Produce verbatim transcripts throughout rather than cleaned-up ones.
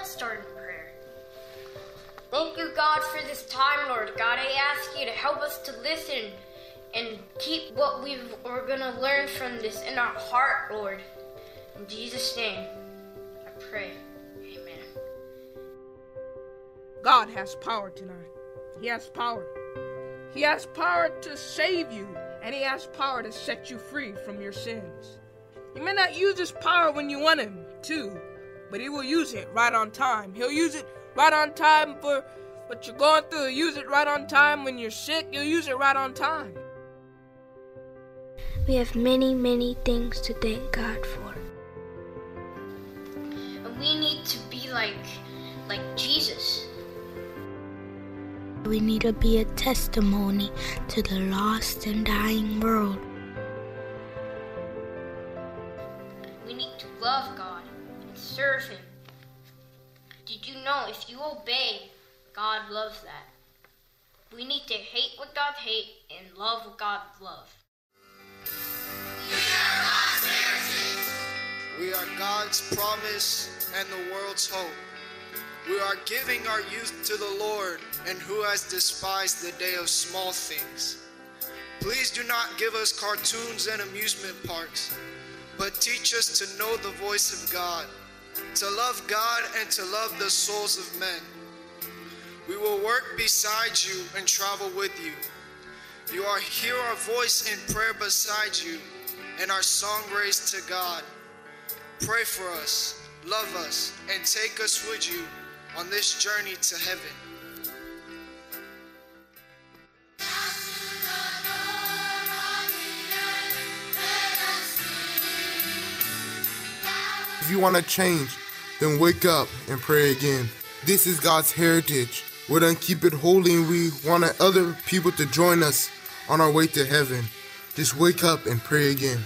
let's start in prayer. Thank you, God, for this time, Lord. God, I ask you to help us to listen and keep what we we're going to learn from this in our heart, Lord. In Jesus' name, I pray. Amen. God has power tonight. He has power. He has power to save you, and He has power to set you free from your sins. He may not use His power when you want Him to, but He will use it right on time. He'll use it right on time for what you're going through. He'll use it right on time when you're sick. He'll use it right on time. We have many, many things to thank God for. And we need to be like, like Jesus. We need to be a testimony to the lost and dying world. We need to love God and serve Him. Did you know if you obey, God loves that? We need to hate what God hates and love what God loves. We are God's promise and the world's hope. We are giving our youth to the Lord, and who has despised the day of small things? Please do not give us cartoons and amusement parks, but teach us to know the voice of God, to love God and to love the souls of men. We will work beside you and travel with you. You are hear our voice in prayer beside you, and our song raised to God. Pray for us, love us, and take us with you on this journey to heaven. If you want to change, then wake up and pray again. This is God's heritage. We're going to keep it holy, and we want other people to join us on our way to heaven. Just wake up and pray again.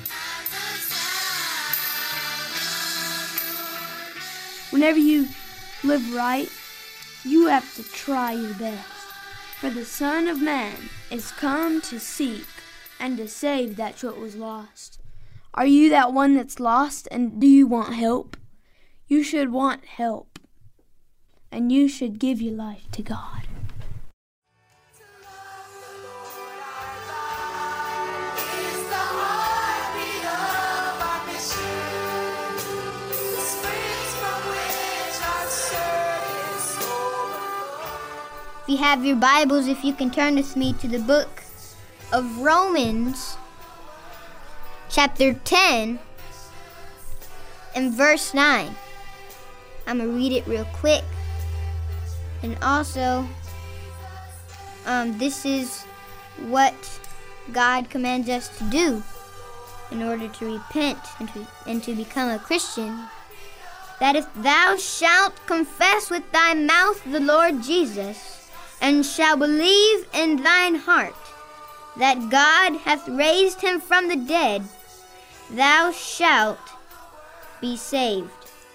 Whenever you live right, you have to try your best. For the Son of Man is come to seek and to save that which was lost. Are you that one that's lost, and do you want help? You should want help, and you should give your life to God. If you have your Bibles, if you can turn with me to the book of Romans, chapter ten, and verse nine. I'm going to read it real quick. And also, um, this is what God commands us to do in order to repent and to, and to become a Christian. That if thou shalt confess with thy mouth the Lord Jesus, and shall believe in thine heart that God hath raised him from the dead, thou shalt be saved.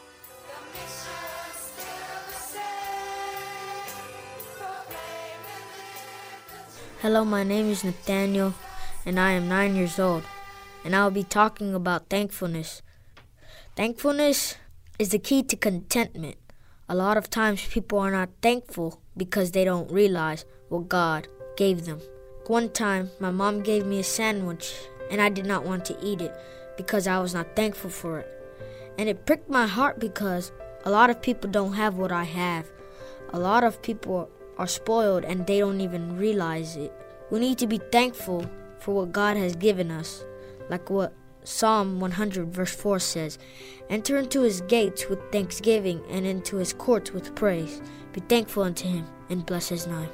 Hello, my name is Nathaniel, and I am nine years old, and I will be talking about thankfulness. Thankfulness is the key to contentment. A lot of times people are not thankful because they don't realize what God gave them. One time, my mom gave me a sandwich, and I did not want to eat it because I was not thankful for it. And it pricked my heart because a lot of people don't have what I have. A lot of people are spoiled and they don't even realize it. We need to be thankful for what God has given us, like what Psalm one hundred verse four says, enter into his gates with thanksgiving and into his courts with praise. Be thankful unto him and bless his name.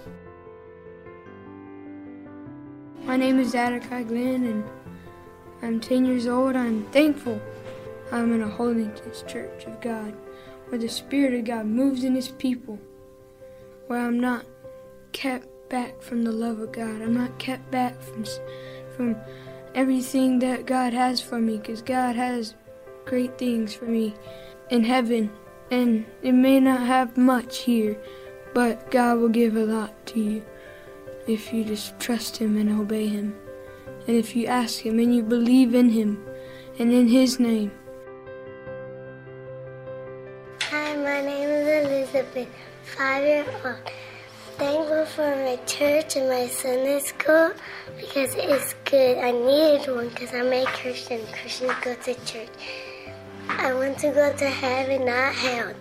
My name is Adakai Glenn, and I'm ten years old. I'm thankful I'm in a holiness church of God, where the Spirit of God moves in his people, where I'm not kept back from the love of God. I'm not kept back from from everything that God has for me, because God has great things for me in heaven, and it may not have much here, but God will give a lot to you if you just trust him and obey him, and if you ask him and you believe in him and in his name. Hi, my name is been five years old. Thankful for my church and my Sunday school because it's good. I needed one because I'm a Christian. Christians go to church. I want to go to heaven, not hell.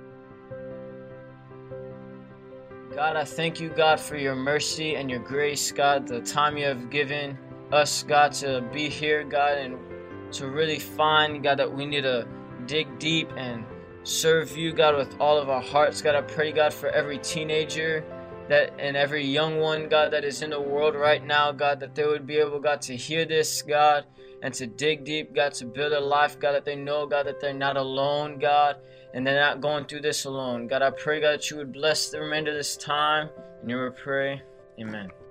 God, I thank you, God, for your mercy and your grace, God, the time you have given us, God, to be here, God, and to really find, God, that we need to dig deep and serve you, God, with all of our hearts. God, I pray, God, for every teenager that and every young one, God, that is in the world right now, God, that they would be able, God, to hear this, God, and to dig deep, God, to build a life, God, that they know, God, that they're not alone, God, and they're not going through this alone. God, I pray, God, that you would bless the remainder of this time. In your name we pray. Amen.